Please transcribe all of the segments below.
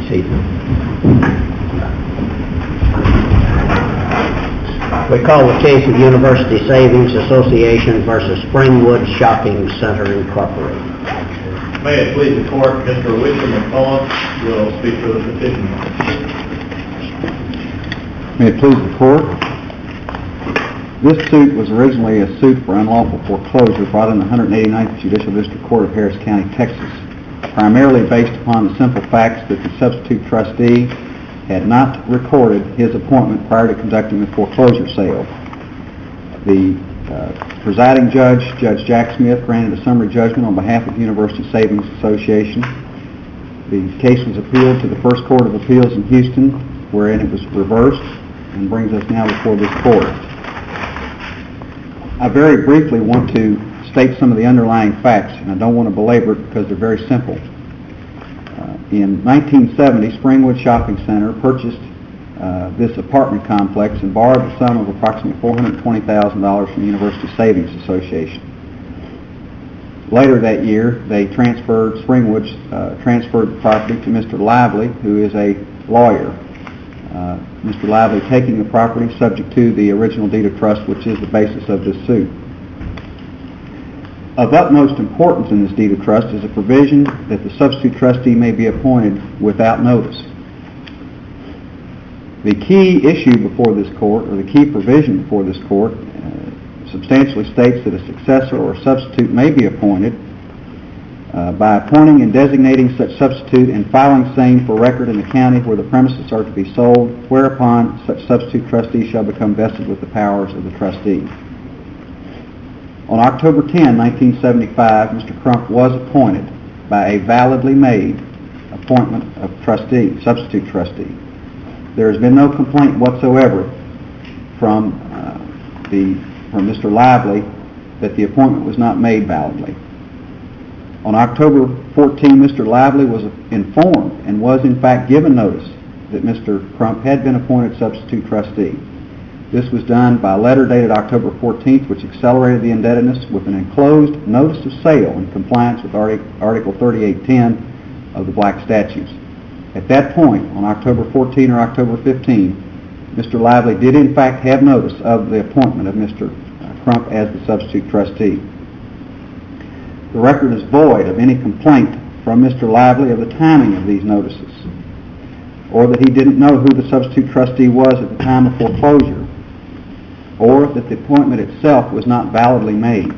seated. We call the case of University Savings Association versus Springwood Shopping Center Incorporated. May it please the court, Mr. William McCullough will speak for the petition. May it please the court. This suit was originally a suit for unlawful foreclosure brought in the 189th Judicial District Court of Harris County, Texas, primarily based upon the simple facts that the substitute trustee had not recorded his appointment prior to conducting the foreclosure sale. The presiding judge, Judge Jack Smith, granted a summary judgment on behalf of University Savings Association. The case was appealed to the First Court of Appeals in Houston, wherein it was reversed, and brings us now before this court. I very briefly want to state some of the underlying facts, and I don't want to belabor it because they're very simple. In 1970, Springwood Shopping Center purchased this apartment complex and borrowed the sum of approximately $420,000 from the University Savings Association. Later that year, Springwood transferred the property to Mr. Lively, who is a lawyer. Mr. Lively taking the property subject to the original deed of trust, which is the basis of this suit. Of utmost importance in this deed of trust is a provision that the substitute trustee may be appointed without notice. The key issue before this court, or the key provision before this court, substantially states that a successor or substitute may be appointed by appointing and designating such substitute and filing same for record in the county where the premises are to be sold, whereupon such substitute trustee shall become vested with the powers of the trustee. On October 10, 1975, Mr. Crump was appointed by a validly made appointment of trustee, substitute trustee. There has been no complaint whatsoever from Mr. Lively that the appointment was not made validly. On October 14, Mr. Lively was informed and was in fact given notice that Mr. Crump had been appointed substitute trustee. This was done by a letter dated October 14th, which accelerated the indebtedness with an enclosed notice of sale in compliance with Article 3810 of the Black Statutes. At that point, on October 14 or October 15, Mr. Lively did in fact have notice of the appointment of Mr. Crump as the substitute trustee. The record is void of any complaint from Mr. Lively of the timing of these notices, or that he didn't know who the substitute trustee was at the time of foreclosure, or that the appointment itself was not validly made.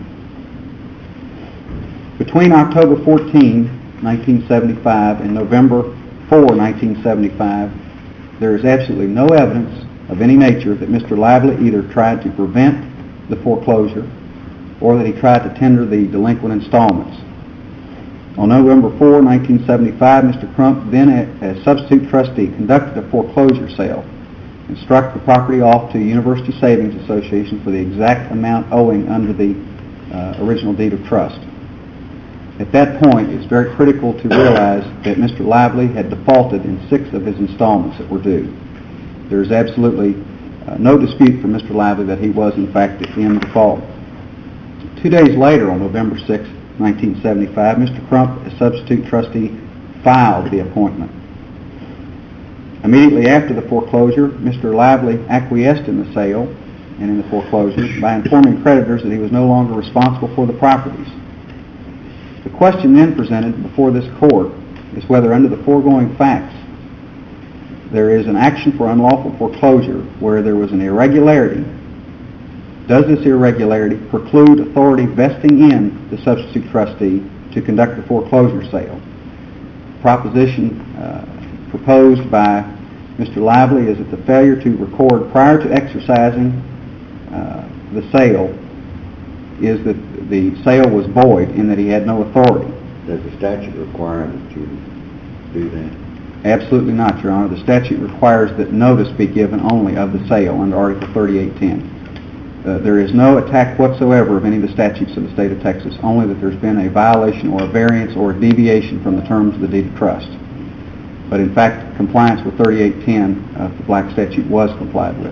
Between October 14, 1975 and November 4, 1975, there is absolutely no evidence of any nature that Mr. Lively either tried to prevent the foreclosure or that he tried to tender the delinquent installments. On November 4, 1975, Mr. Crump, then as substitute trustee, conducted a foreclosure sale and struck the property off to the University Savings Association for the exact amount owing under the original deed of trust. At that point, it's very critical to realize that Mr. Lively had defaulted in 6 of his installments that were due. There is absolutely no dispute from Mr. Lively that he was in fact in default. 2 days later, on November 6, 1975, Mr. Crump, as substitute trustee, filed the appointment. Immediately after the foreclosure, Mr. Lively acquiesced in the sale and in the foreclosure by informing creditors that he was no longer responsible for the properties. The question then presented before this court is whether under the foregoing facts there is an action for unlawful foreclosure where there was an irregularity. Does this irregularity preclude authority vesting in the substitute trustee to conduct the foreclosure sale? The proposition proposed by Mr. Lively is that the failure to record prior to exercising the sale is that the sale was void in that he had no authority. Does the statute require that you do that? Absolutely not, Your Honor. The statute requires that notice be given only of the sale under Article 3810. There is no attack whatsoever of any of the statutes of the state of Texas, only that there's been a violation or a variance or a deviation from the terms of the deed of trust. But in fact, compliance with 3810 of the Black Statute was complied with.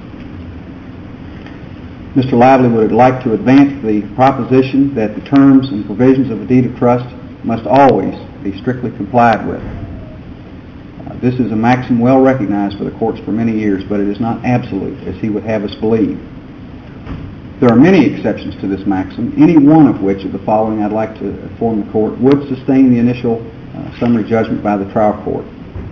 Mr. Lively would like to advance the proposition that the terms and provisions of the deed of trust must always be strictly complied with. This is a maxim well recognized by the courts for many years, but it is not absolute, as he would have us believe. There are many exceptions to this maxim, any one of which of the following I'd like to inform the court would sustain the initial summary judgment by the trial court.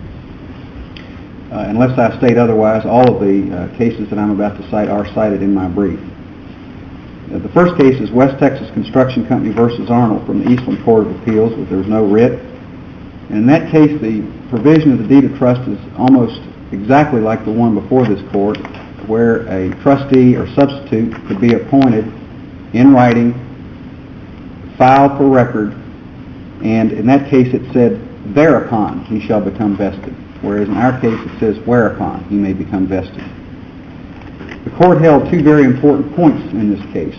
Unless I state otherwise, all of the cases that I'm about to cite are cited in my brief. The first case is West Texas Construction Company v. Arnold from the Eastland Court of Appeals, where there was no writ. And in that case, the provision of the deed of trust is almost exactly like the one before this court, where a trustee or substitute could be appointed in writing, filed for record, and in that case it said, thereupon he shall become vested, whereas in our case it says, whereupon he may become vested. The court held two very important points in this case.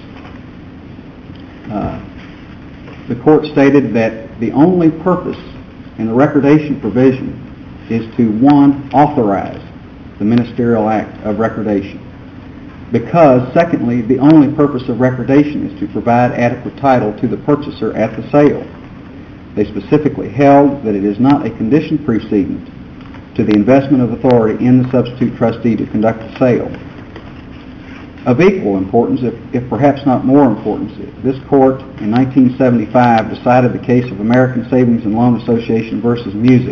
The court stated that the only purpose in the recordation provision is to, one, authorize the ministerial act of recordation, because, secondly, the only purpose of recordation is to provide adequate title to the purchaser at the sale. They specifically held that it is not a condition precedent to the investment of authority in the substitute trustee to conduct the sale. Of equal importance, if perhaps not more importance, this court in 1975 decided the case of American Savings and Loan Association versus Music.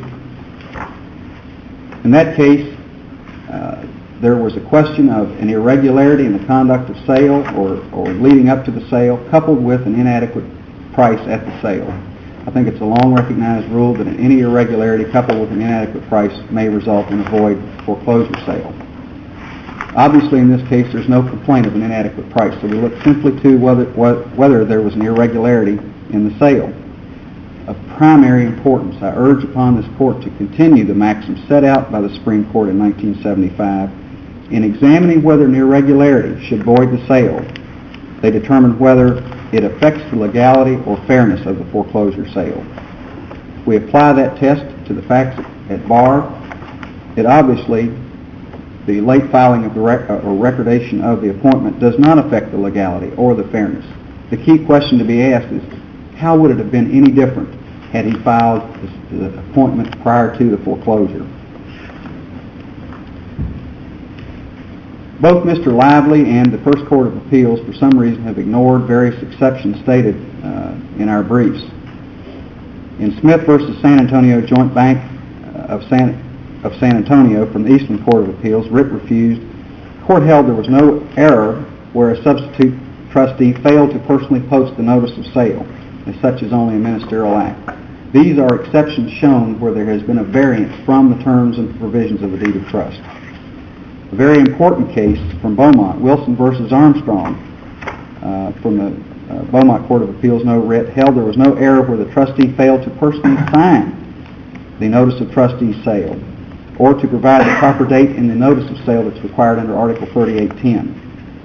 In that case, there was a question of an irregularity in the conduct of sale or leading up to the sale, coupled with an inadequate price at the sale. I think it's a long recognized rule that any irregularity coupled with an inadequate price may result in a void foreclosure sale. Obviously, in this case, there's no complaint of an inadequate price, so we look simply to whether there was an irregularity in the sale. Of primary importance, I urge upon this court to continue the maxim set out by the Supreme Court in 1975. In examining whether an irregularity should void the sale, they determined whether it affects the legality or fairness of the foreclosure sale. If we apply that test to the facts at bar, it obviously, the late filing of the or recordation of the appointment does not affect the legality or the fairness. The key question to be asked is, how would it have been any different had he filed the appointment prior to the foreclosure? Both Mr. Lively and the First Court of Appeals, for some reason, have ignored various exceptions stated in our briefs. In Smith v. San Antonio Joint Bank of San Antonio from the Eastern Court of Appeals, writ refused, the court held there was no error where a substitute trustee failed to personally post the notice of sale, as such is only a ministerial act. These are exceptions shown where there has been a variance from the terms and provisions of the deed of trust. A very important case from Beaumont, Wilson v. Armstrong, from the Beaumont Court of Appeals, no writ, held there was no error where the trustee failed to personally sign the notice of trustee's sale or to provide the proper date in the notice of sale that's required under Article 3810.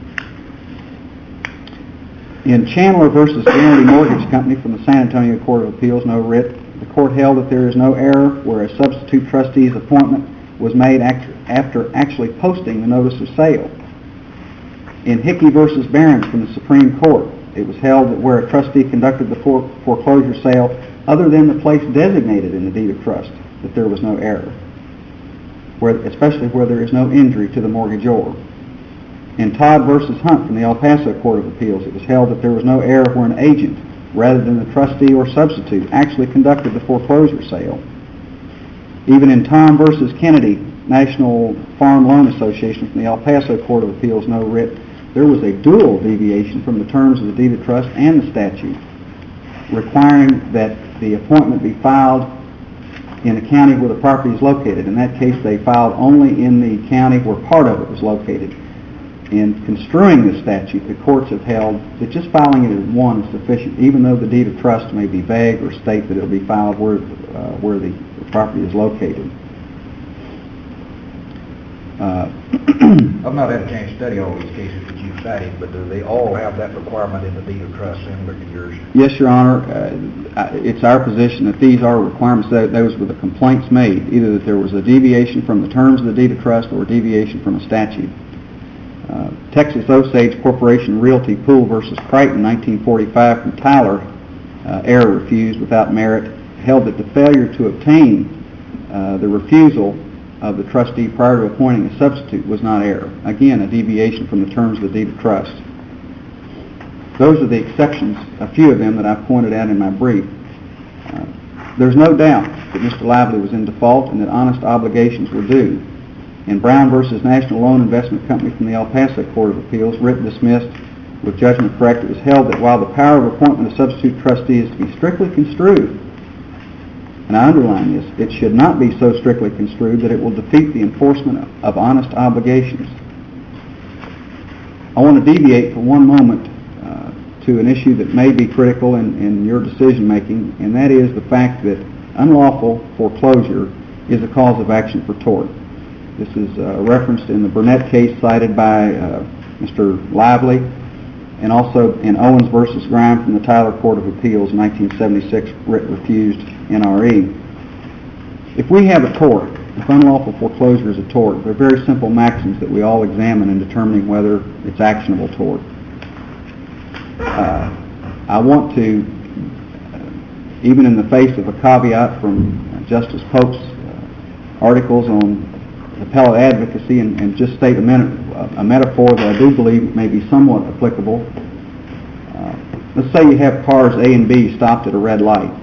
In Chandler v. Guaranty Mortgage Company from the San Antonio Court of Appeals, no writ, the court held that there is no error where a substitute trustee's appointment was made after actually posting the notice of sale. In Hickey v. Barron's from the Supreme Court, it was held that where a trustee conducted the foreclosure sale other than the place designated in the deed of trust, that there was no error, especially where there is no injury to the mortgagor. In Todd v. Hunt from the El Paso Court of Appeals, it was held that there was no error where an agent, rather than the trustee or substitute, actually conducted the foreclosure sale. Even in Tom v. Kennedy, National Farm Loan Association from the El Paso Court of Appeals, no writ, there was a dual deviation from the terms of the deed of trust and the statute, requiring that the appointment be filed in the county where the property is located. In that case, they filed only in the county where part of it was located. In construing the statute, the courts have held that just filing it as one is sufficient, even though the deed of trust may be vague or state that it will be filed where the property is located. I've not had a chance to study all these cases that you've cited, but do they all have that requirement in the deed of trust similar to yours? Yes, Your Honor. It's our position that these are requirements. Those were the complaints made, either that there was a deviation from the terms of the deed of trust or a deviation from a statute. Texas Osage Corporation Realty Pool v. Crichton, 1945, from Tyler, error refused without merit, held that the failure to obtain the refusal of the trustee prior to appointing a substitute was not error. Again, a deviation from the terms of the deed of trust. Those are the exceptions, a few of them that I've pointed out in my brief. There's no doubt that Mr. Lively was in default and that honest obligations were due. In Brown v. National Loan Investment Company from the El Paso Court of Appeals, written dismissed with judgment correct, it was held that while the power of appointment of substitute trustee is to be strictly construed, and I underline this, it should not be so strictly construed that it will defeat the enforcement of honest obligations. I want to deviate for one moment to an issue that may be critical in your decision making, and that is the fact that unlawful foreclosure is a cause of action for tort. This is referenced in the Burnett case cited by Mr. Lively, and also in Owens v. Grime from the Tyler Court of Appeals, 1976, writ refused, NRE. If we have a tort, if unlawful foreclosure is a tort, there are very simple maxims that we all examine in determining whether it's actionable tort. I want to, even in the face of a caveat from Justice Pope's articles on appellate advocacy, and just state a metaphor that I do believe may be somewhat applicable. Let's say you have cars A and B stopped at a red light.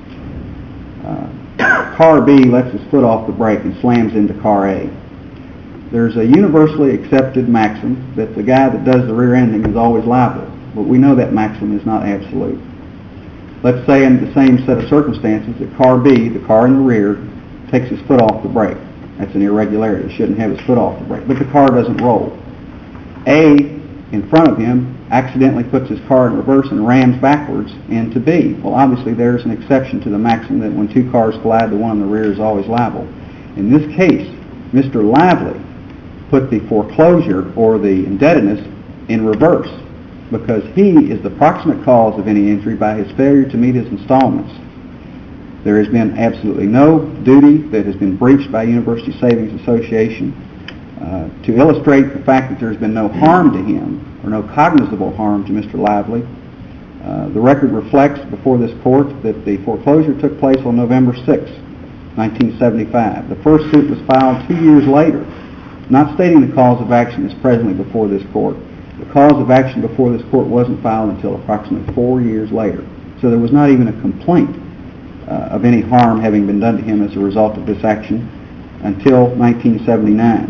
Car B lets his foot off the brake and slams into car A. There's a universally accepted maxim that the guy that does the rear ending is always liable, but we know that maxim is not absolute. Let's say in the same set of circumstances that car B, the car in the rear, takes his foot off the brake. That's an irregularity. He shouldn't have his foot off the brake, but the car doesn't roll. A, in front of him, accidentally puts his car in reverse and rams backwards into B. Well, obviously there's an exception to the maxim that when two cars collide, the one in the rear is always liable. In this case, Mr. Lively put the foreclosure or the indebtedness in reverse because he is the proximate cause of any injury by his failure to meet his installments. There has been absolutely no duty that has been breached by University Savings Association. To illustrate the fact that there has been no harm to him or no cognizable harm to Mr. Lively, the record reflects before this court that the foreclosure took place on November 6, 1975. The first suit was filed 2 years later, not stating the cause of action is presently before this court. The cause of action before this court wasn't filed until approximately 4 years later. So there was not even a complaint of any harm having been done to him as a result of this action until 1979.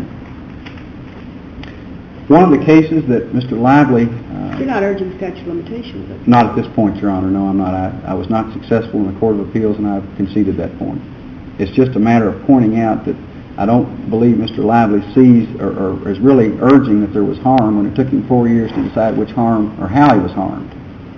One of the cases that Mr. Lively... You're not urging statute of limitations, though. Not at this point, Your Honor. No, I'm not. I was not successful in the Court of Appeals, and I've conceded that point. It's just a matter of pointing out that I don't believe Mr. Lively sees or is really urging that there was harm when it took him 4 years to decide which harm or how he was harmed.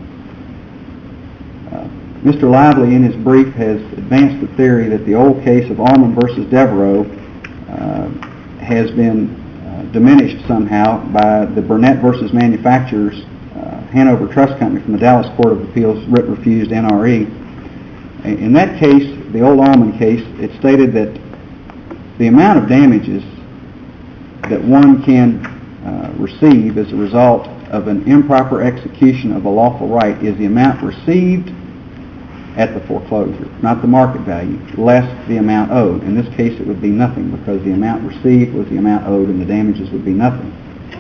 Mr. Lively, in his brief, has advanced the theory that the old case of Allman v. Devereaux has been diminished somehow by the Burnett v. Manufacturers Hanover Trust Company from the Dallas Court of Appeals, writ refused, NRE. In that case, the old Allman case, it stated that the amount of damages that one can receive as a result of an improper execution of a lawful right is the amount received at the foreclosure, not the market value, less the amount owed. In this case, it would be nothing because the amount received was the amount owed and the damages would be nothing.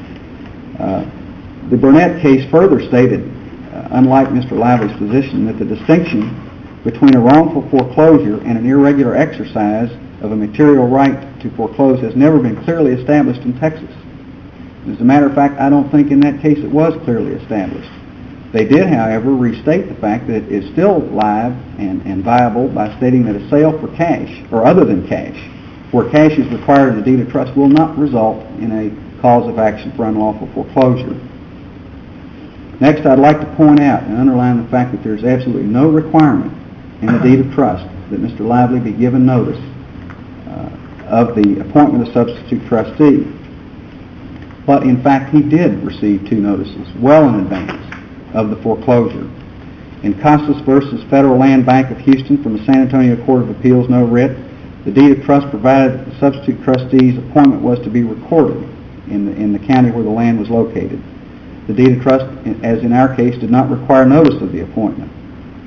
The Burnett case further stated, unlike Mr. Lively's position, that the distinction between a wrongful foreclosure and an irregular exercise of a material right to foreclose has never been clearly established in Texas. As a matter of fact, I don't think in that case it was clearly established. They did, however, restate the fact that it is still live and viable by stating that a sale for cash, or other than cash, where cash is required in the deed of trust, will not result in a cause of action for unlawful foreclosure. Next, I'd like to point out and underline the fact that there is absolutely no requirement in the deed of trust that Mr. Lively be given notice of the appointment of substitute trustee. But in fact, he did receive 2 notices well in advance of the foreclosure. In Costas v. Federal Land Bank of Houston from the San Antonio Court of Appeals, no writ, the deed of trust provided that the substitute trustee's appointment was to be recorded in the county where the land was located. The deed of trust, as in our case, did not require notice of the appointment.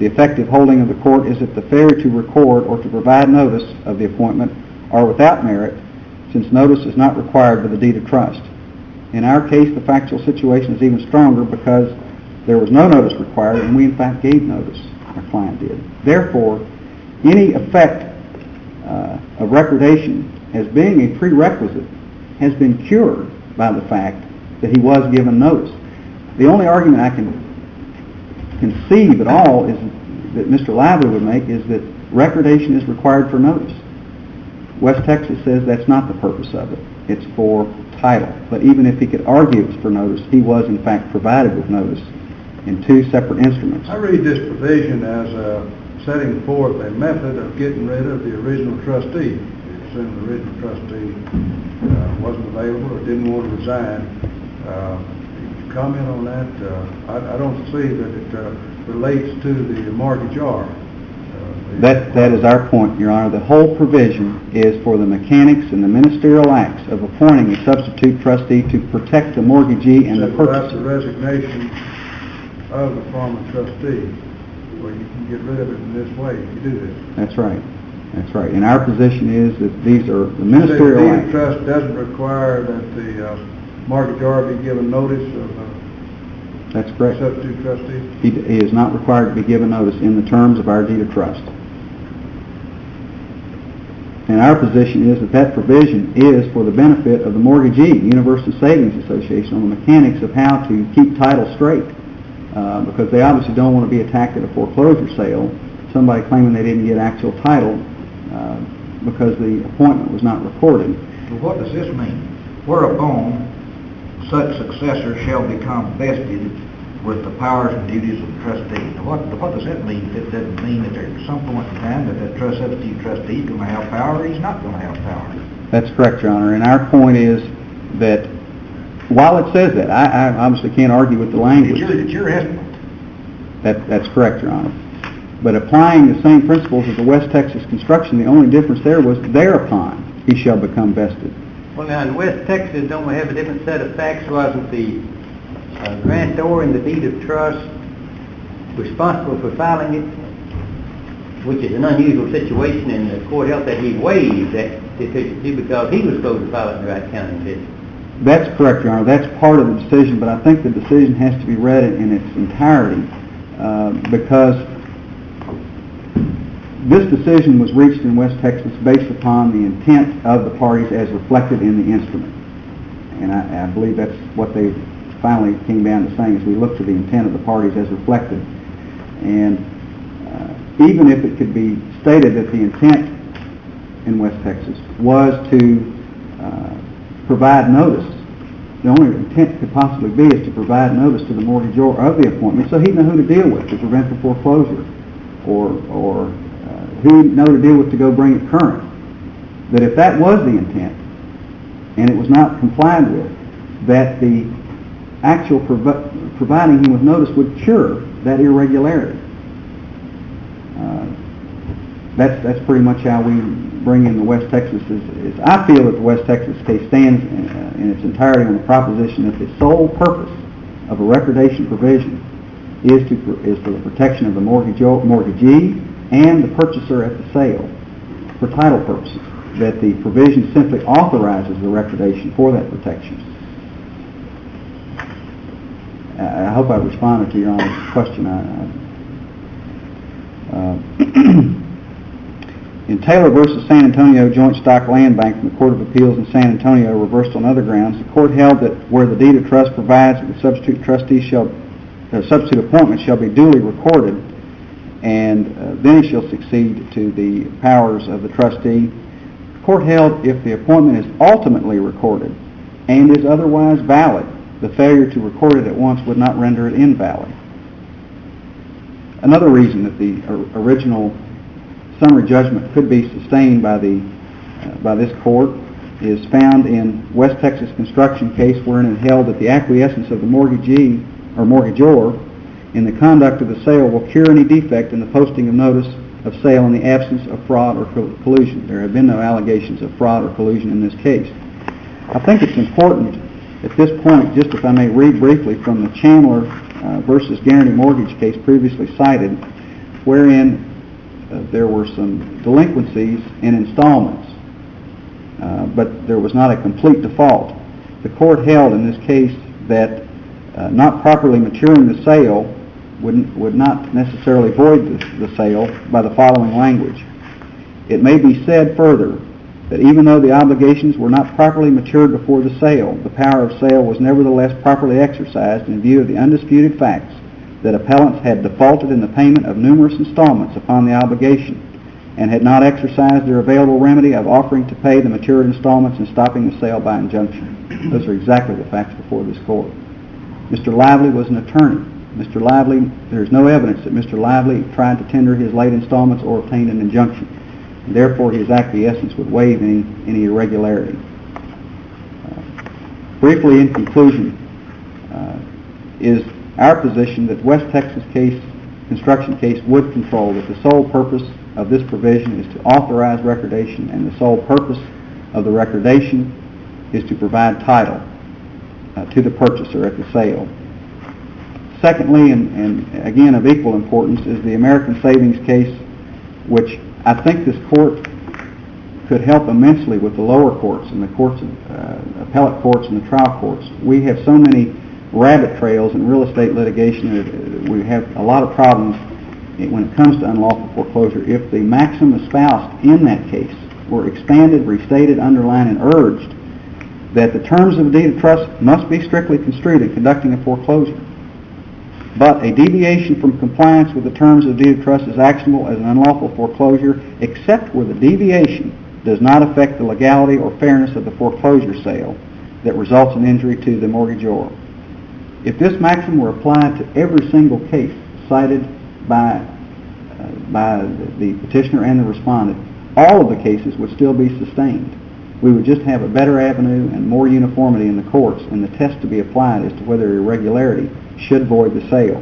The effective holding of the court is that the failure to record or to provide notice of the appointment are without merit, since notice is not required by the deed of trust. In our case, the factual situation is even stronger because there was no notice required, and we in fact gave notice. Our client did. Therefore, any effect of recordation as being a prerequisite has been cured by the fact that he was given notice. The only argument I can conceive at all is that Mr. Lively would make is that recordation is required for notice. West Texas says that's not the purpose of it. It's for title. But even if he could argue it's for notice, he was in fact provided with notice in two separate instruments. I read this provision as setting forth a method of getting rid of the original trustee. Assume the original trustee wasn't available or didn't want to resign. Comment on that? I don't see that it relates to the mortgagor. That is our point, Your Honor. The whole provision is for the mechanics and the ministerial acts of appointing a substitute trustee to protect the mortgagee and the purchaser. That's the resignation of the former trustee, where you can get rid of it in this way if you do this. That's right. That's right. And our position is that these are the ministerial acts. The deed of trust doesn't require that the mortgagor be given notice of That's correct. Substitute trustee? He is not required to be given notice in the terms of our deed of trust. And our position is that that provision is for the benefit of the mortgagee, Universal Savings Association, on the mechanics of how to keep title straight. Because they obviously don't want to be attacked at a foreclosure sale, somebody claiming they didn't get actual title because the appointment was not recorded. So what does this mean? Whereupon such successor shall become vested with the powers and duties of the trustee. Now what does that mean? It doesn't mean that at some point in time that substitute trustee is going to have power or he's not going to have power. That's correct, Your Honor. And our point is that while it says that, I obviously can't argue with the language. It's your estimate. That's correct, Your Honor. But applying the same principles as the West Texas construction, the only difference there was thereupon he shall become vested. Well, now, in West Texas, don't we have a different set of facts? Wasn't the grantor in the deed of trust responsible for filing it? Which is an unusual situation, and the court held that he waived that deficiency because he was supposed to file it in the right county, didn't he? That's correct, Your Honor. That's part of the decision, but I think the decision has to be read in its entirety because this decision was reached in West Texas based upon the intent of the parties as reflected in the instrument. And I believe that's what they finally came down to saying, is we look to the intent of the parties as reflected. And even if it could be stated that the intent in West Texas was to provide notice, the only intent could possibly be is to provide notice to the mortgagor of the appointment so he'd know who to deal with to prevent the foreclosure, or who he'd know to deal with to go bring it current. That if that was the intent, and it was not complied with, that the actual providing him with notice would cure that irregularity. That's pretty much how we bring in the West Texas. I feel that the West Texas case stands in its entirety on the proposition that the sole purpose of a recordation provision is for the protection of the mortgagee and the purchaser at the sale for title purposes. That the provision simply authorizes the recordation for that protection. I hope I responded to Your Honor's question. In Taylor v. San Antonio Joint Stock Land Bank from the Court of Appeals in San Antonio, reversed on other grounds, the court held that where the deed of trust provides that the substitute appointment shall be duly recorded, and then he shall succeed to the powers of the trustee. The court held if the appointment is ultimately recorded and is otherwise valid, the failure to record it at once would not render it invalid. Another reason that the original summary judgment could be sustained by this court is found in West Texas construction case, wherein it held that the acquiescence of the mortgagee or mortgagor in the conduct of the sale will cure any defect in the posting of notice of sale in the absence of fraud or collusion. There have been no allegations of fraud or collusion in this case. I think it's important at this point, just if I may read briefly from the Chandler versus Guaranty Mortgage case previously cited, wherein there were some delinquencies in installments, but there was not a complete default. The court held in this case that not properly maturing the sale would not necessarily void the sale by the following language. It may be said further that even though the obligations were not properly matured before the sale, the power of sale was nevertheless properly exercised in view of the undisputed facts that appellants had defaulted in the payment of numerous installments upon the obligation and had not exercised their available remedy of offering to pay the matured installments and stopping the sale by injunction. Those are exactly the facts before this court. Mr. Lively was an attorney. Mr. Lively, there is no evidence that Mr. Lively tried to tender his late installments or obtained an injunction. And therefore, his acquiescence would waive any irregularity. Briefly, in conclusion, is our position that West Texas construction case would control that the sole purpose of this provision is to authorize recordation, and the sole purpose of the recordation is to provide title to the purchaser at the sale. Secondly, and again of equal importance, is the American Savings case, which I think this court could help immensely with the lower courts and the courts, appellate courts and the trial courts. We have so many rabbit trails in real estate litigation that we have a lot of problems when it comes to unlawful foreclosure. If the maxim espoused in that case were expanded, restated, underlined, and urged that the terms of a deed of trust must be strictly construed in conducting a foreclosure, but a deviation from compliance with the terms of the deed of trust is actionable as an unlawful foreclosure, except where the deviation does not affect the legality or fairness of the foreclosure sale that results in injury to the mortgagor. If this maxim were applied to every single case cited by the petitioner and the respondent, all of the cases would still be sustained. We would just have a better avenue and more uniformity in the courts, and the test to be applied as to whether irregularity should void the sale.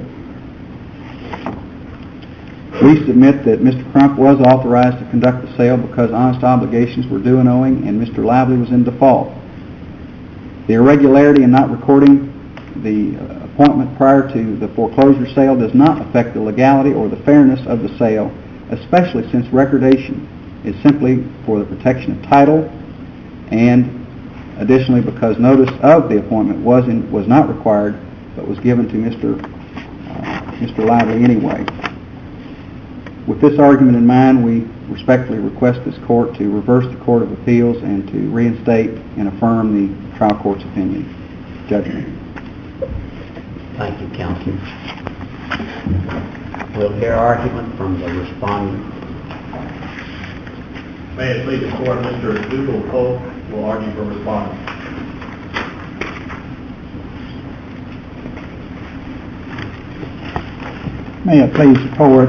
We submit that Mr. Crump was authorized to conduct the sale because honest obligations were due and owing, and Mr. Lively was in default. The irregularity in not recording the appointment prior to the foreclosure sale does not affect the legality or the fairness of the sale, especially since recordation is simply for the protection of title, and additionally because notice of the appointment was not required but was given to Mr. Lively anyway. With this argument in mind, we respectfully request this court to reverse the Court of Appeals and to reinstate and affirm the trial court's judgment. Thank you, counsel. We'll hear argument from the respondent. May it please the court, Mr. Doodle Polk will argue for respondent. May it please the court,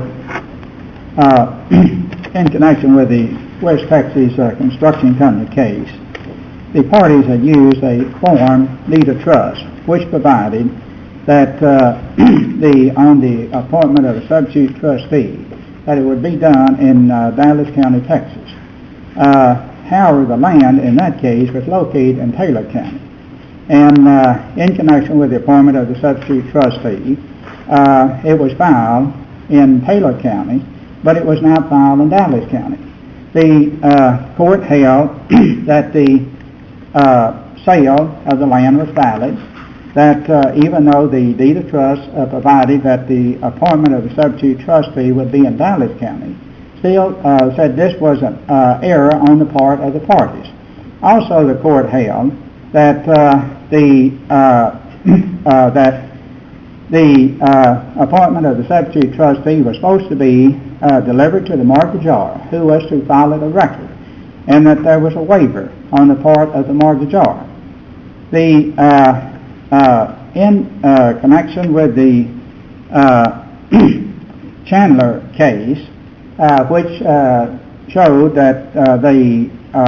in connection with the West Texas Construction Company case, the parties had used a form, deed of trust, which provided that on the appointment of a substitute trustee, that it would be done in Dallas County, Texas. However, the land in that case was located in Taylor County. And in connection with the appointment of the substitute trustee, it was filed in Taylor County, but it was not filed in Dallas County. The court held that the sale of the land was valid, that even though the deed of trust provided that the appointment of the substitute trustee would be in Dallas County, still said this was an error on the part of the parties. Also, the court held that the appointment of the substitute trustee was supposed to be delivered to the mortgagor, who was to file it a record, and that there was a waiver on the part of the mortgagor. In connection with the Chandler case, which showed that the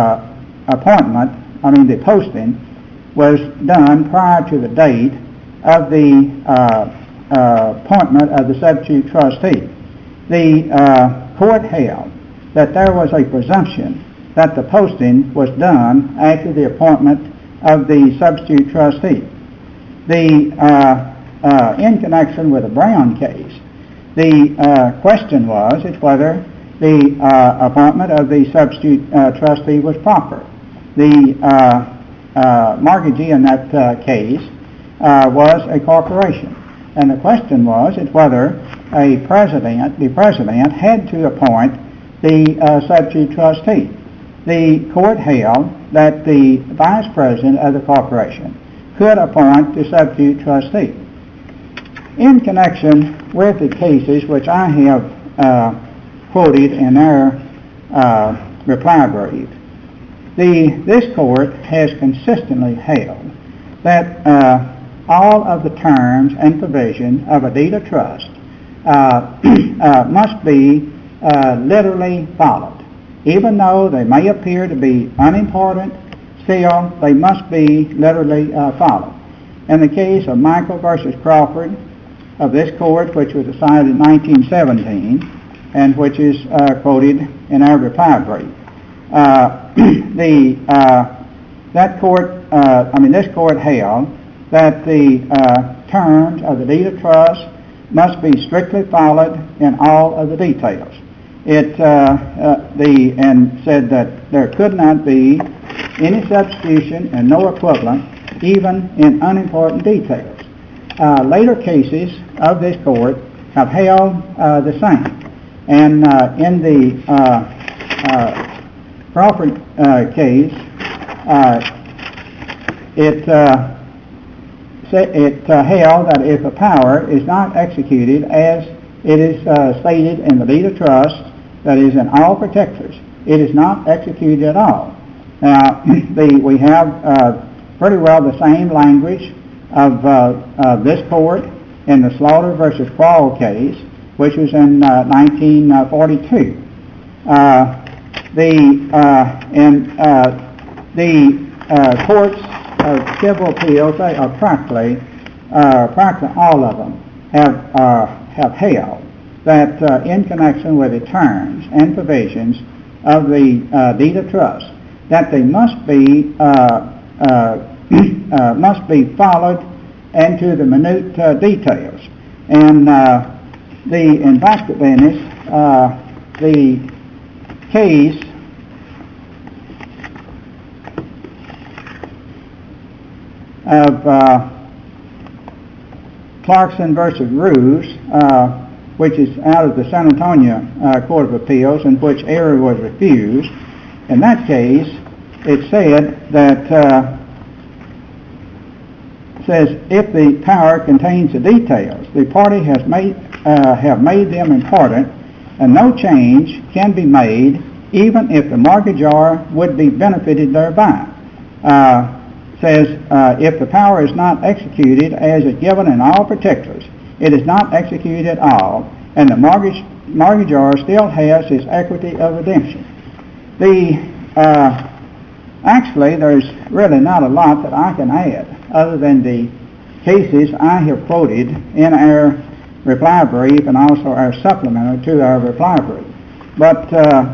the posting was done prior to the date of the appointment of the substitute trustee. The court held that there was a presumption that the posting was done after the appointment of the substitute trustee. In connection with the Brown case, The question was is whether the appointment of the substitute trustee was proper. The mortgagee in that case was a corporation, and the question was is whether the president had to appoint the substitute trustee. The court held that the vice president of the corporation could appoint the substitute trustee. In connection with the cases which I have quoted in our reply brief, this court has consistently held that all of the terms and provisions of a deed of trust must be literally followed. Even though they may appear to be unimportant, still they must be literally followed. In the case of Michael versus Crawford of this court, which was decided in 1917, and which is quoted in our reply brief, this court held that the terms of the deed of trust must be strictly followed in all of the details. It and said that there could not be any substitution and no equivalent, even in unimportant details. Later cases of this court have held the same, and in the Crawford case, it held that if a power is not executed as it is stated in the deed of trust, that is in all particulars, it is not executed at all. Now, we have pretty well the same language of this court in the Slaughter versus Quarles case, which was in 1942. The courts of civil appeals, they are practically all of them have held that in connection with the terms and provisions of the deed of trust, that they must be followed into the minute details. And in fact, the case of Clarkson versus Roos, which is out of the San Antonio Court of Appeals, in which error was refused. In that case, it said that says if the power contains the details, the party has have made them important, and no change can be made, even if the mortgagor would be benefited thereby. Says if the power is not executed as is given in all particulars, it is not executed at all, and the mortgagor still has his equity of redemption. Actually, there's really not a lot that I can add other than the cases I have quoted in our reply brief and also our supplementary to our reply brief. But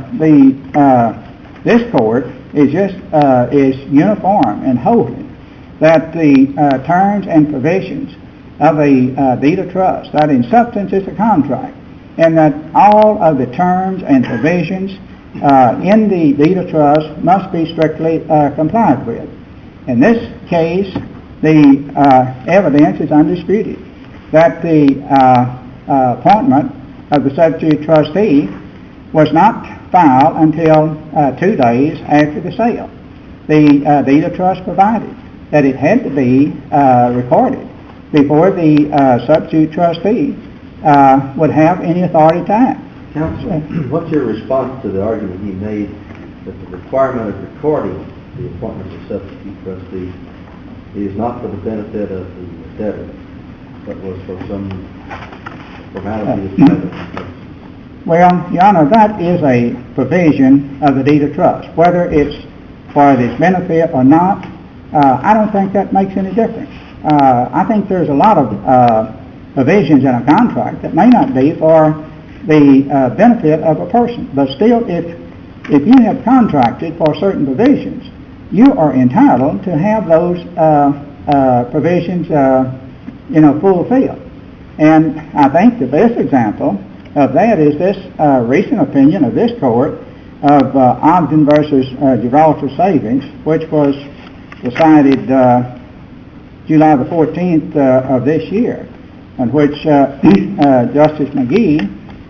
this court is uniform in holding that the terms and provisions of a deed of trust, that in substance is a contract, and that all of the terms and provisions in the deed of trust must be strictly complied with. In this case, the evidence is undisputed that the appointment of the substitute trustee was not filed until 2 days after the sale. The deed of trust provided that it had to be recorded before the substitute trustee would have any authority to act. Counsel, what's your response to the argument he made that the requirement of recording the appointment of substitute trustee is not for the benefit of the debtor, but was for some formality of Well, Your Honor, that is a provision of the deed of trust. Whether it's for this benefit or not, I don't think that makes any difference. I think there's a lot of provisions in a contract that may not be for the benefit of a person. But still, if you have contracted for certain provisions, you are entitled to have those provisions, fulfilled. And I think the best example of that is this recent opinion of this court of Ogden versus Gibraltar Savings, which was decided July the 14th of this year, in which Justice McGee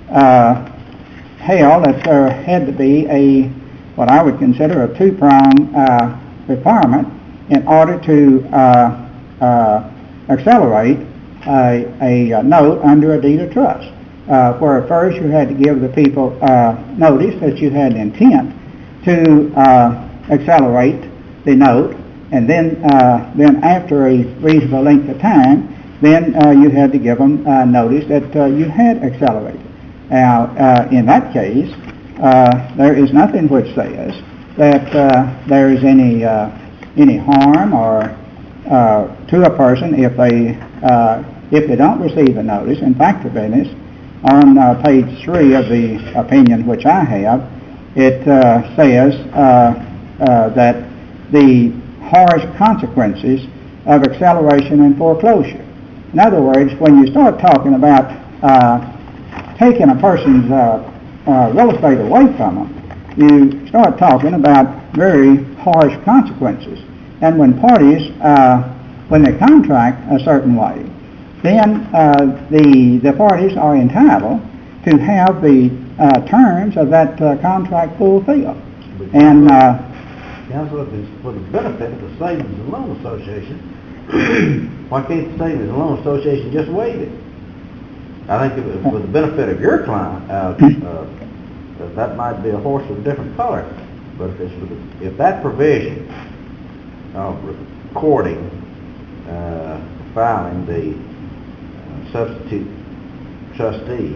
held that there had to be what I would consider a two-pronged requirement in order to accelerate a note under a deed of trust, where first you had to give the people notice that you had intent to accelerate the note, and then after a reasonable length of time, then you had to give them notice that you had accelerated. Now, in that case, there is nothing which says that there is any harm or to a person if they don't receive a notice. In fact, the business on page 3 of the opinion which I have, it says that the harsh consequences of acceleration and foreclosure. In other words, when you start talking about taking a person's real estate away from them, you start talking about very harsh consequences. And when parties, when they contract a certain way, then the parties are entitled to have the terms of that contract fulfilled. And Counsel, if it's for the benefit of the Savings and Loan Association, why can't the Savings and Loan Association just waive it? I think if it was for the benefit of your client, that might be a horse of a different color. But if it's if that provision of recording, filing the substitute trustee,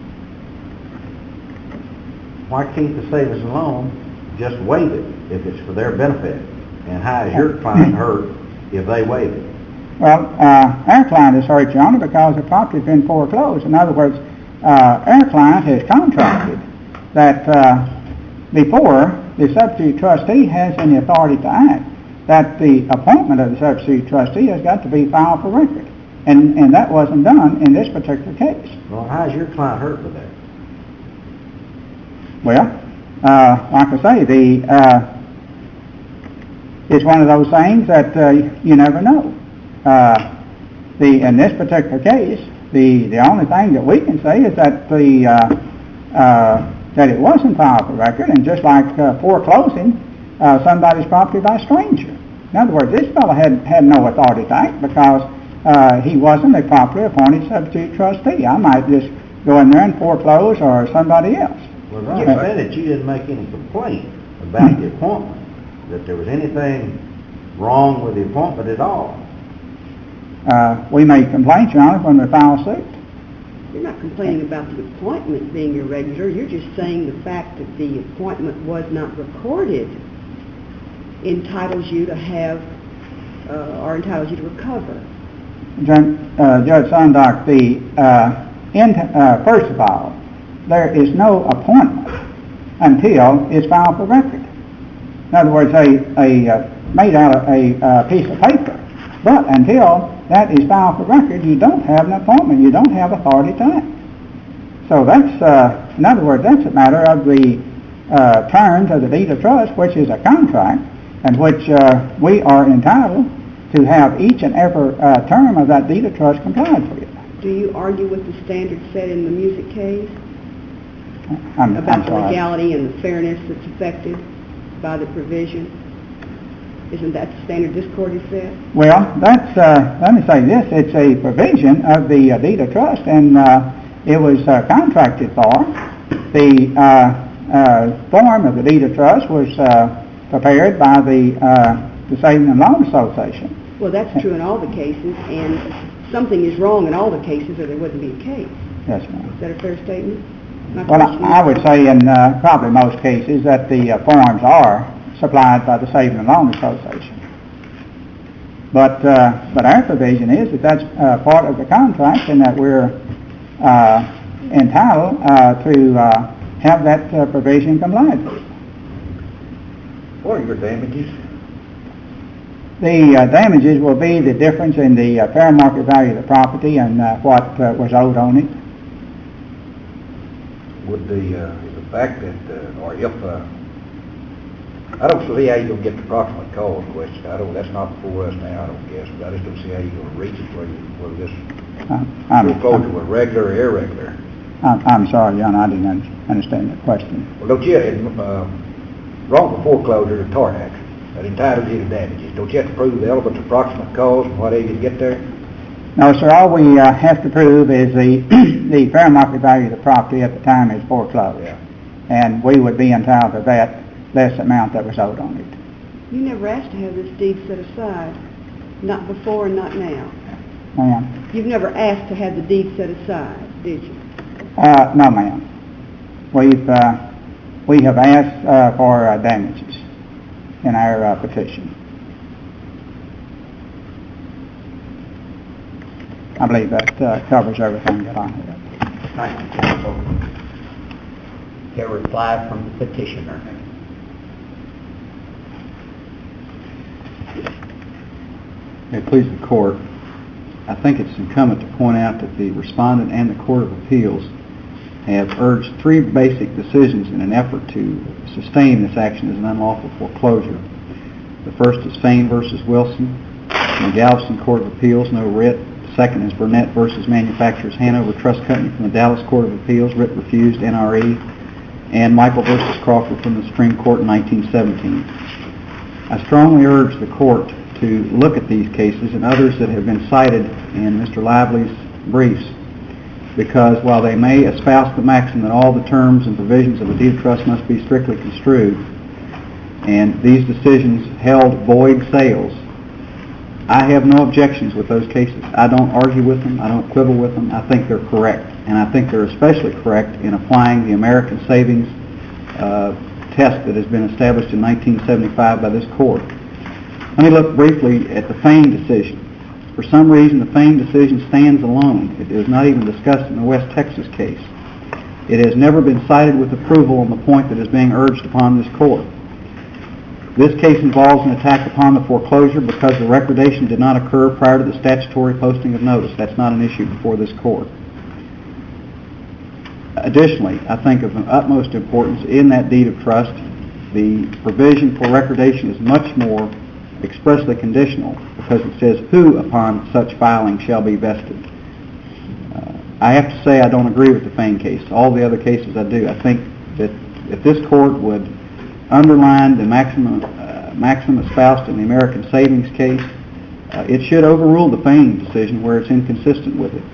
why can't the Savings and Loan just waive it if it's for their benefit? And how is your client hurt if they waive it? Well, our client is hurt, Your Honor, because the property has been foreclosed. In other words, our client has contracted that before the substitute trustee has any authority to act, that the appointment of the substitute trustee has got to be filed for record. And that wasn't done in this particular case. Well, how is your client hurt with that? Well, like I say, it's one of those things that you never know. In this particular case, the only thing that we can say is that that it wasn't filed for record, and just like foreclosing somebody's property by a stranger. In other words, this fellow had no authority to act because he wasn't a properly appointed substitute trustee. I might just go in there and foreclose, or somebody else. Well, I said that you didn't make any complaint about the appointment, that there was anything wrong with the appointment at all. We made complaints, Your Honor, when we filed suit. You're not complaining about the appointment being irregular. You're just saying the fact that the appointment was not recorded entitles you to have, or entitles you to recover. Judge Sondock, first of all, there is no appointment until it's filed for record. In other words, made out of a piece of paper. But until that is filed for record, you don't have an appointment. You don't have authority to act. So that's, in other words, that's a matter of the terms of the deed of trust, which is a contract, in which we are entitled to have each and every term of that deed of trust complied with. Do you argue with the standard set in the music case about the legality and the fairness that's affected by the provision? Isn't that the standard this court has set? Well, that's, let me say this, it's a provision of the deed of trust, and it was contracted for. The form of the deed of trust was prepared by the Savings and Loan Association. Well, that's true in all the cases, and something is wrong in all the cases or there wouldn't be a case. Yes, ma'am. Is that a fair statement? Well, I would say in probably most cases that the forms are supplied by the Savings and Loan Association. But our provision is that that's part of the contract, and that we're entitled to have that provision complied with. What are your damages? The damages will be the difference in the fair market value of the property and what was owed on it. Would the fact that, or if, I don't see how you're going to get the approximate cause question. That's not before us now, I don't guess, but I just don't see how you're going to reach it whether this foreclosure was regular or irregular. I'm sorry, John, I didn't understand the question. Well, don't you, wrongful foreclosure is a tort action that entitles you to damages. Don't you have to prove the elements of approximate cause and what age you get there? No, sir, all we have to prove is the fair market value of the property at the time it's foreclosed. Yeah. And we would be entitled to that less amount that was owed on it. You never asked to have this deed set aside, not before and not now. Ma'am? You've never asked to have the deed set aside, did you? No, ma'am. We have asked for damages in our petition. I believe that covers everything that I have. Thank you, counsel. Your reply from the petitioner. May it please the court, I think it's incumbent to point out that the respondent and the Court of Appeals have urged three basic decisions in an effort to sustain this action as an unlawful foreclosure. The first is Fain v. Wilson. In the Galveston Court of Appeals, no writ. The second is Burnett v. Manufacturers Hanover Trust Company from the Dallas Court of Appeals, writ refused, NRE. And Michael v. Crawford from the Supreme Court in 1917. I strongly urge the court to look at these cases and others that have been cited in Mr. Lively's briefs, because while they may espouse the maxim that all the terms and provisions of a deed of trust must be strictly construed, and these decisions held void sales, I have no objections with those cases. I don't argue with them. I don't quibble with them. I think they're correct. And I think they're especially correct in applying the American Savings test that has been established in 1975 by this court. Let me look briefly at the Fain decision. For some reason, the Fain decision stands alone. It is not even discussed in the West Texas case. It has never been cited with approval on the point that is being urged upon this court. This case involves an attack upon the foreclosure because the recordation did not occur prior to the statutory posting of notice. That's not an issue before this court. Additionally, I think of the utmost importance in that deed of trust, the provision for recordation is much more expressly conditional because it says who upon such filing shall be vested. I have to say I don't agree with the Fain case. All the other cases I do. I think that if this court would underline the maximum espoused in the American Savings case, it should overrule the Fain decision where it's inconsistent with it.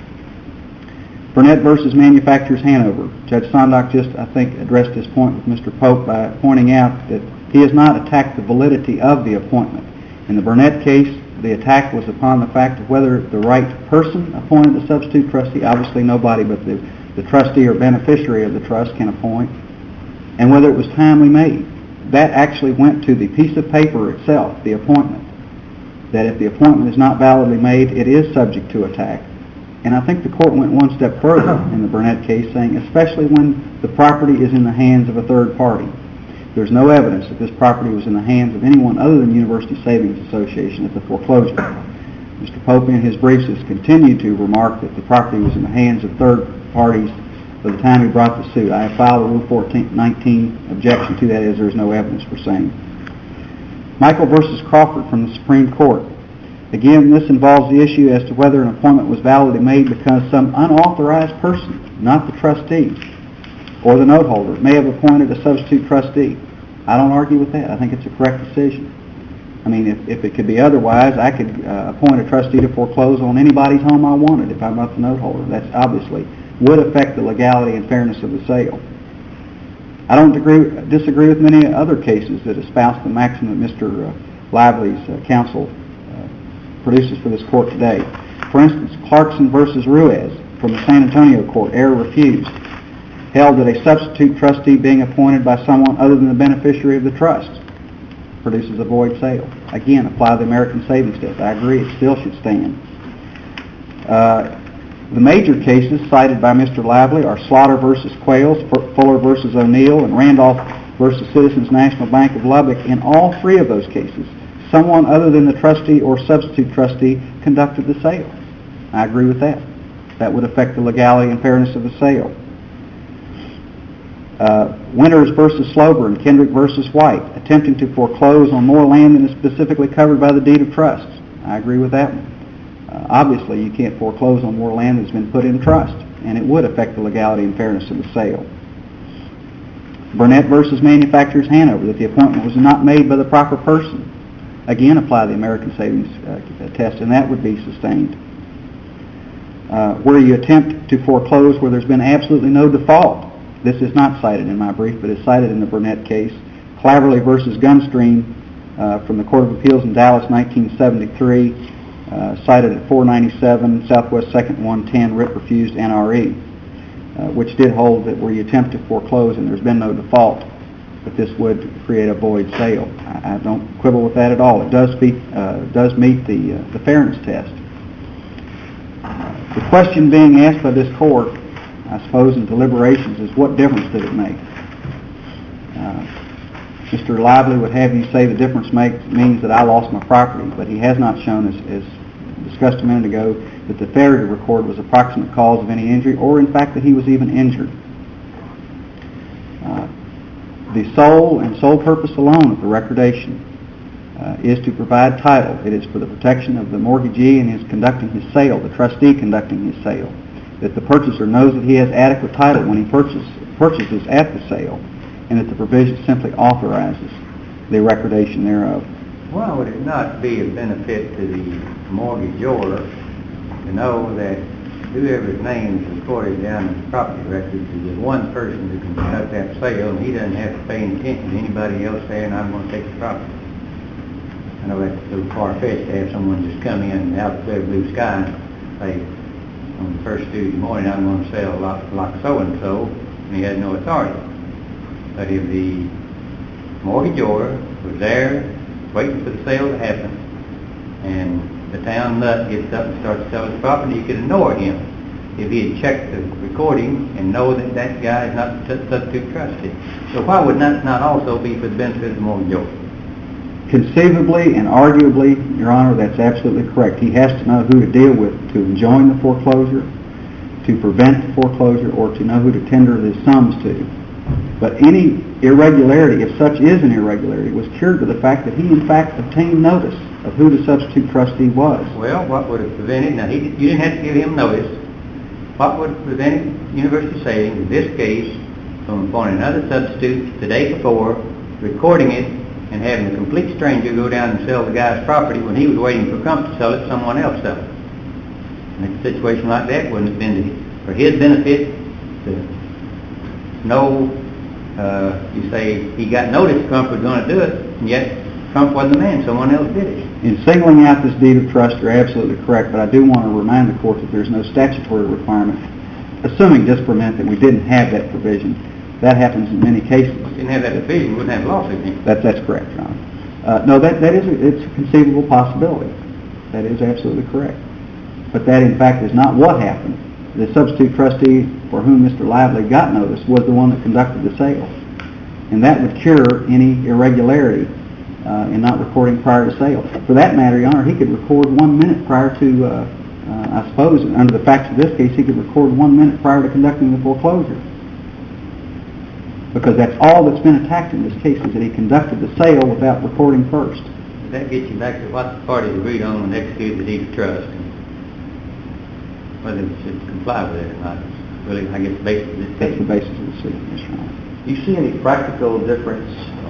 Burnett versus Manufacturers Hanover. Judge Sondock just, I think, addressed this point with Mr. Pope by pointing out that he has not attacked the validity of the appointment. In the Burnett case, the attack was upon the fact of whether the right person appointed the substitute trustee, obviously nobody but the trustee or beneficiary of the trust can appoint, and whether it was timely made. That actually went to the piece of paper itself, the appointment, that if the appointment is not validly made, it is subject to attack. And I think the court went one step further in the Burnett case, saying especially when the property is in the hands of a third party. There's no evidence that this property was in the hands of anyone other than University Savings Association at the foreclosure. Mr. Pope in his briefs has continued to remark that the property was in the hands of third parties by the time he brought the suit. I have filed a Rule 19 objection to that as there is no evidence for same. Michael versus Crawford from the Supreme Court. Again, this involves the issue as to whether an appointment was validly made because some unauthorized person, not the trustee or the note holder, may have appointed a substitute trustee. I don't argue with that. I think it's a correct decision. I mean, if it could be otherwise, I could appoint a trustee to foreclose on anybody's home I wanted if I'm not the note holder. That obviously would affect the legality and fairness of the sale. I don't disagree with many other cases that espouse the maxim that Mr. Lively's counsel produces for this court today. For instance, Clarkson versus Ruiz from the San Antonio court, error refused, held that a substitute trustee being appointed by someone other than the beneficiary of the trust produces a void sale. Again, apply the American Savings test. I agree, it still should stand. The major cases cited by Mr. Lively are Slaughter versus Quails, Fuller versus O'Neill, and Randolph versus Citizens National Bank of Lubbock. In all three of those cases, someone other than the trustee or substitute trustee conducted the sale. I agree with that. That would affect the legality and fairness of the sale. Winters versus Slober and Kendrick versus White, attempting to foreclose on more land than is specifically covered by the deed of trust. I agree with that one. Obviously, you can't foreclose on more land that's been put in trust, and it would affect the legality and fairness of the sale. Burnett versus Manufacturers Hanover, that the appointment was not made by the proper person. Again, apply the American Savings test, and that would be sustained. Where you attempt to foreclose where there's been absolutely no default. This is not cited in my brief, but is cited in the Burnett case. Claverley versus Gunstream from the Court of Appeals in Dallas, 1973, cited at 497, Southwest 2nd 110, writ refused NRE, which did hold that where you attempt to foreclose and there's been no default, that this would create a void sale. I don't quibble with that at all. It does meet the fairness test. The question being asked by this court, I suppose, in deliberations is what difference did it make? Mr. Lively would have you say the difference means that I lost my property, but he has not shown, as discussed a minute ago, that the failure to record was a proximate cause of any injury, or in fact that he was even injured. The sole and sole purpose alone of the recordation is to provide title. It is for the protection of the mortgagee and his conducting his sale, the trustee conducting his sale, that the purchaser knows that he has adequate title when he purchases at the sale, and that the provision simply authorizes the recordation thereof. Why would it not be a benefit to the mortgagor to know that whoever's name is recorded down in the property records is the one person who can conduct that sale, and he doesn't have to pay any attention to anybody else saying, I'm going to take the property? I know that's a little far-fetched to have someone just come in out of the clear blue sky and say, on the first Tuesday morning, I'm going to sell a lot like so-and-so, and he has no authority. But if the mortgagor was there waiting for the sale to happen, and the town nut gets up and starts selling the property, you could ignore him if he had checked the recording and know that that guy is not the substitute trustee. So why would that not also be for the benefit of the mortgagor? Conceivably and arguably, Your Honor, that's absolutely correct. He has to know who to deal with to enjoin the foreclosure, to prevent the foreclosure, or to know who to tender the sums to. But any irregularity, if such is an irregularity, was cured by the fact that he in fact obtained notice of who the substitute trustee was. Well, what would have prevented, now you didn't have to give him notice, what would have prevented University Savings, in this case, from appointing another substitute the day before, recording it, and having a complete stranger go down and sell the guy's property when he was waiting for Crump to sell it, someone else sell it? In a situation like that, wouldn't it have been for his benefit to know, you say he got notice Crump was going to do it, and yet Crump wasn't the man, someone else did it. In singling out this deed of trust, you're absolutely correct, but I do want to remind the court that there's no statutory requirement, assuming just for a minute that we didn't have that provision. That happens in many cases. If we didn't have that provision, we wouldn't have a lawsuit. That's correct, Your Honor. No, it's a conceivable possibility. That is absolutely correct. But that, in fact, is not what happened. The substitute trustee for whom Mr. Lively got notice was the one that conducted the sale. And that would cure any irregularity in not recording prior to sale. For that matter, Your Honor, he could record 1 minute prior to, I suppose, under the facts of this case, he could record 1 minute prior to conducting the foreclosure. Because that's all that's been attacked in this case, is that he conducted the sale without recording first. That gets you back to what the parties agreed on when they executed the deed of trust, and whether it should comply with it or not. It's really, I guess, the basis of this case. That's the basis of the suit, yes, Your Honor. Do you see any practical difference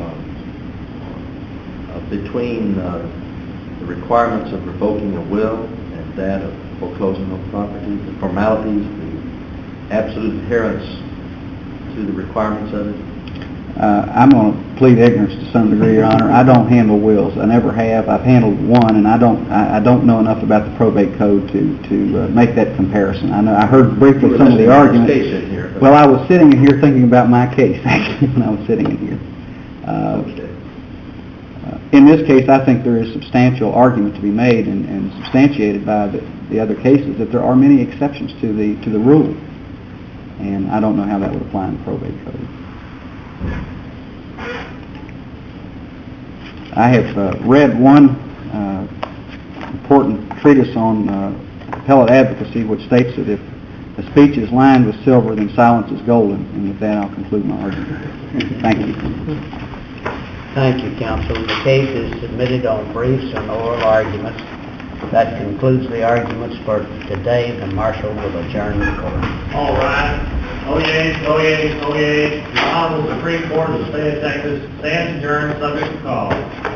between the requirements of revoking a will and that of foreclosing on property, the formalities, the absolute adherence to the requirements of it? I'm going to plead ignorance to some degree, Your Honor. I don't handle wills. I never have. I've handled one, and I don't know enough about the probate code to make that comparison. I heard briefly some of the arguments. Well, I was sitting in here thinking about my case, actually, when I was sitting in here. In this case, I think there is substantial argument to be made and substantiated by the other cases that there are many exceptions to the rule. And I don't know how that would apply in the probate code. I have read one important treatise on appellate advocacy, which states that if a speech is lined with silver, then silence is golden. And with that, I'll conclude my argument. Thank you. Thank you, counsel. The case is submitted on briefs and oral arguments. That concludes the arguments for today. The marshal will adjourn the court. All right. Oh yeas, oh yeas, oh yeas. The Honorable Supreme Court of the State of Texas stands adjourned, subject to call.